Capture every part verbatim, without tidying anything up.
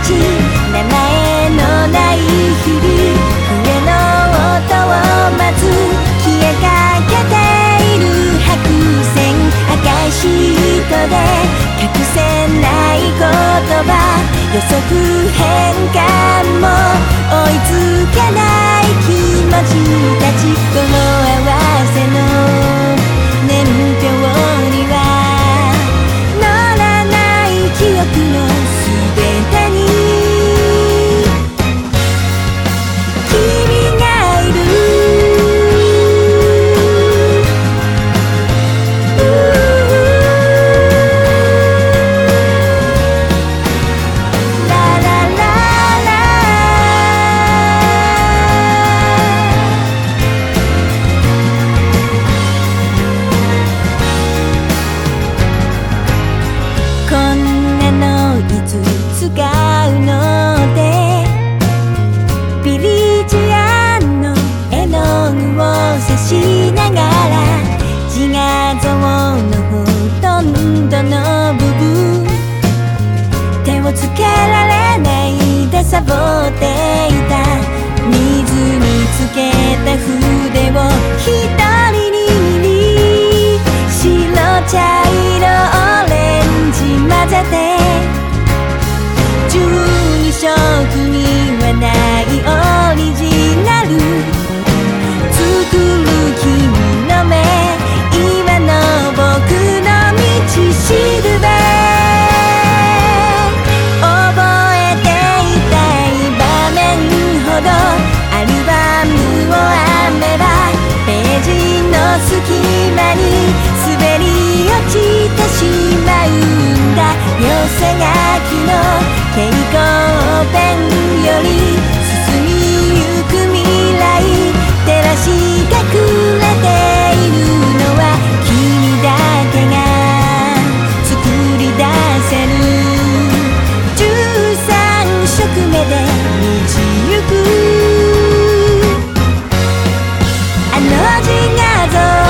ち名前のない日々、笛の音を待つ消えかけている白線、赤いシートで隠せない言葉、予測変換も追いつけない気持ちたち、語呂合わせの年表には乗らない記憶のすべてに君がいる。しながら自画像のほとんどの部分、手をつけられないでサボっていた、水につけた筆を一人に白茶色オレンジ混ぜて、じゅうに色にはないオリジナル作る君の目、今の僕の道しるべ、覚えていたい場面ほどアルバムを編めばページの隙間に滑り落ちてしまうんだ、寄せ書きの蛍光ペンより進みゆく未来照らしてくれているのは君だけが作り出せるじゅうさん色目で満ちゆくあの自画像、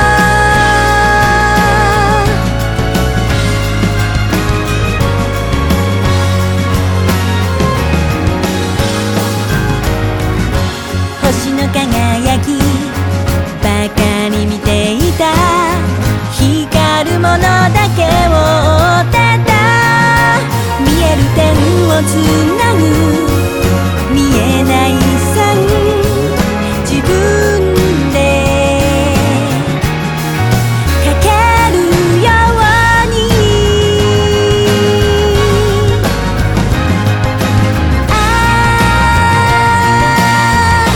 星の輝きばかり見ていた、光るものだけを追ってた、見える点をつなぐ見えない線、自分で描けるように、ああ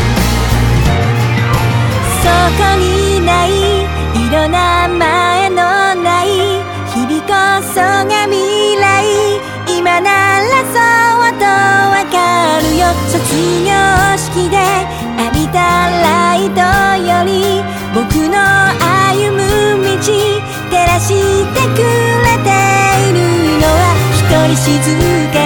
そこにない色名前のない日々こそが未来、今ならそうとわかるよ、卒業式で浴びたライトより僕の歩む道照らしてくれているのは一人静か